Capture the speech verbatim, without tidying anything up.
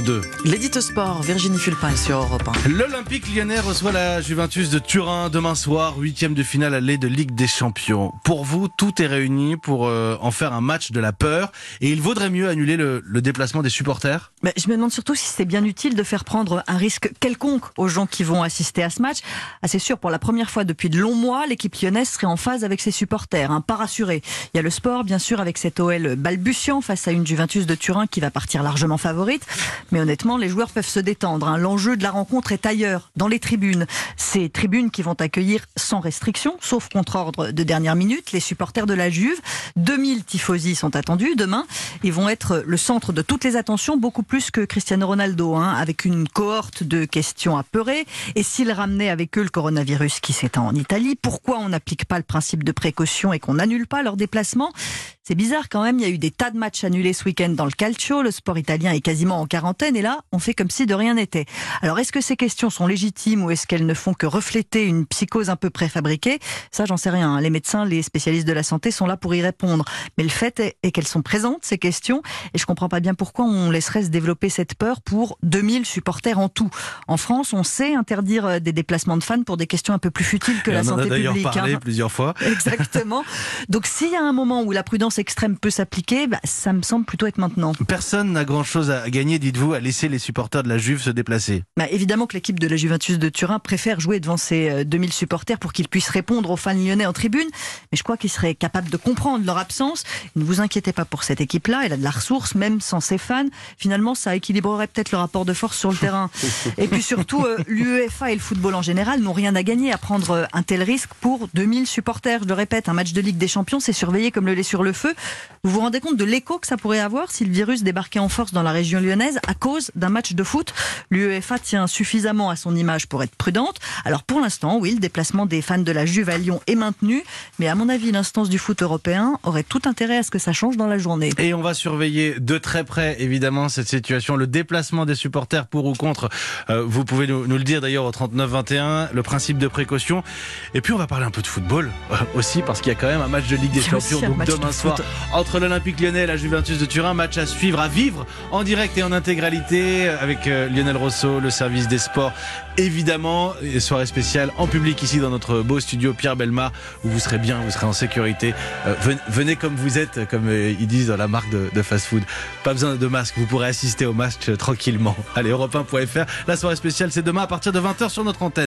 deux. L'édito sport, Virginie Fulpin sur Europe un. L'Olympique lyonnais reçoit la Juventus de Turin demain soir, huitième de finale aller de Ligue des Champions. Pour vous, tout est réuni pour euh, en faire un match de la peur. Et il vaudrait mieux annuler le, le déplacement des supporters ? Mais je me demande surtout si c'est bien utile de faire prendre un risque quelconque aux gens qui vont assister à ce match. Ah, c'est sûr, pour la première fois depuis de longs mois, l'équipe lyonnaise serait en phase avec ses supporters, hein, pas rassurés. Il y a le sport, bien sûr, avec cet O L balbutiant face à une Juventus de Turin qui va partir largement favorite. Mais honnêtement, les joueurs peuvent se détendre, hein. L'enjeu de la rencontre est ailleurs, dans les tribunes. Ces tribunes qui vont accueillir sans restriction, sauf contre ordre de dernière minute, les supporters de la Juve. deux mille tifosi sont attendus demain. Ils vont être le centre de toutes les attentions, beaucoup plus que Cristiano Ronaldo, hein, avec une cohorte de questions apeurées. Et s'ils ramenaient avec eux le coronavirus qui s'étend en Italie, pourquoi on n'applique pas le principe de précaution et qu'on n'annule pas leur déplacement ? C'est bizarre quand même, il y a eu des tas de matchs annulés ce week-end dans le calcio, le sport italien est quasiment en quarantaine et là, on fait comme si de rien n'était. Alors est-ce que ces questions sont légitimes ou est-ce qu'elles ne font que refléter une psychose un peu préfabriquée ? Ça, j'en sais rien. Les médecins, les spécialistes de la santé sont là pour y répondre. Mais le fait est, est qu'elles sont présentes, ces questions, et je comprends pas bien pourquoi on laisserait se développer cette peur pour deux mille supporters en tout. En France, on sait interdire des déplacements de fans pour des questions un peu plus futiles que et la santé publique. On en a d'ailleurs parlé hein. plusieurs fois. Exactement. Donc s'il y a un moment où la prudence extrême peut s'appliquer, bah, ça me semble plutôt être maintenant. Personne n'a grand-chose à gagner, dites-vous, à laisser les supporters de la Juve se déplacer. Bah, évidemment que l'équipe de la Juventus de Turin préfère jouer devant ses deux mille supporters pour qu'ils puissent répondre aux fans lyonnais en tribune, mais je crois qu'ils seraient capables de comprendre leur absence. Ne vous inquiétez pas pour cette équipe-là, elle a de la ressource, même sans ses fans. Finalement, ça équilibrerait peut-être le rapport de force sur le terrain. Et puis surtout, euh, l'UEFA et le football en général n'ont rien à gagner à prendre un tel risque pour deux mille supporters. Je le répète, un match de Ligue des Champions, c'est surveillé comme le lait sur le feu. Vous vous rendez compte de l'écho que ça pourrait avoir si le virus débarquait en force dans la région lyonnaise à cause d'un match de foot ? L'UEFA tient suffisamment à son image pour être prudente. Alors pour l'instant, oui, le déplacement des fans de la Juve à Lyon est maintenu, mais à mon avis, l'instance du foot européen aurait tout intérêt à ce que ça change dans la journée. Et on va surveiller de très près, évidemment, cette situation, le déplacement des supporters pour ou contre. Euh, vous pouvez nous, nous le dire d'ailleurs au trente-neuf vingt et un, le principe de précaution. Et puis on va parler un peu de football euh, aussi, parce qu'il y a quand même un match de Ligue des Champions donc demain soir entre l'Olympique lyonnais et la Juventus de Turin. Match à suivre, à vivre en direct et en intégralité avec euh, Lionel Rosso, le service des sports. Évidemment, soirée spéciale en public ici dans notre beau studio Pierre Bellemare où vous serez bien, vous serez en sécurité. Euh, venez, venez comme vous êtes, comme euh, ils disent dans la marque de, de fast-food. Pas besoin de masque, vous pourrez assister au match euh, tranquillement. Allez, Europe un point F R. La soirée spéciale, c'est demain à partir de vingt heures sur notre antenne.